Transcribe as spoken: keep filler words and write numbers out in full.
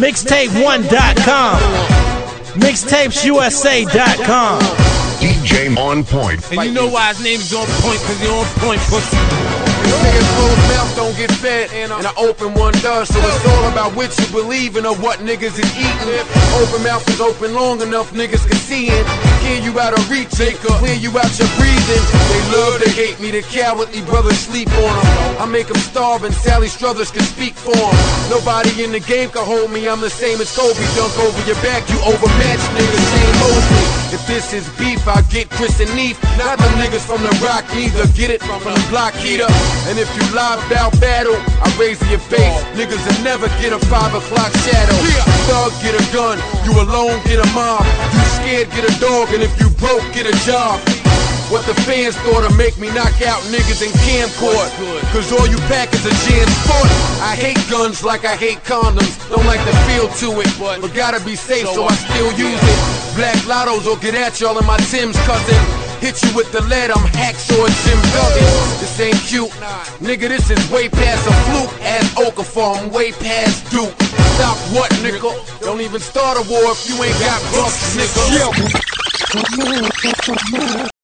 Mixtape one dot com. Mixtapes U S A dot com. D J On Point. And you know why his name is On Point, cause you're on point, pussy. Niggas closed mouth don't get fed, and I open one does. So it's all about what you believe in or what niggas is eating. Open mouth is open long enough, niggas can see it. Hear you out of reach, clear you out your breathing. They love to hate me, the cowardly brothers sleep on them. I make them starve and Sally Struthers can speak for them. Nobody in the game can hold me, I'm the same as Kobe. Dunk over your back, you overmatched niggas, Shane Mosley. If this is beef, I get Chris and Neef. Not the niggas from the rock either, get it from the block heater. And if you lie about battle, I raise your face. Niggas will never get a five o'clock shadow. Thug, get a gun. You alone, get a mob. You scared, get a dog. And if you broke, get a job. What the fans thought to make me knock out niggas in camcord. Cause all you pack is a jam sport. I hate guns like I hate condoms. Don't like the feel to it, but gotta be safe, so I still use it. Black lottos will get at y'all in my Tim's, cousin. Hit you with the lead, I'm Hacksaw Jim Duggan. This ain't cute, nigga, this is way past a fluke. Ass Okafor, I'm way past Duke. Stop what, nigga? Don't even start a war if you ain't got bucks, nigga.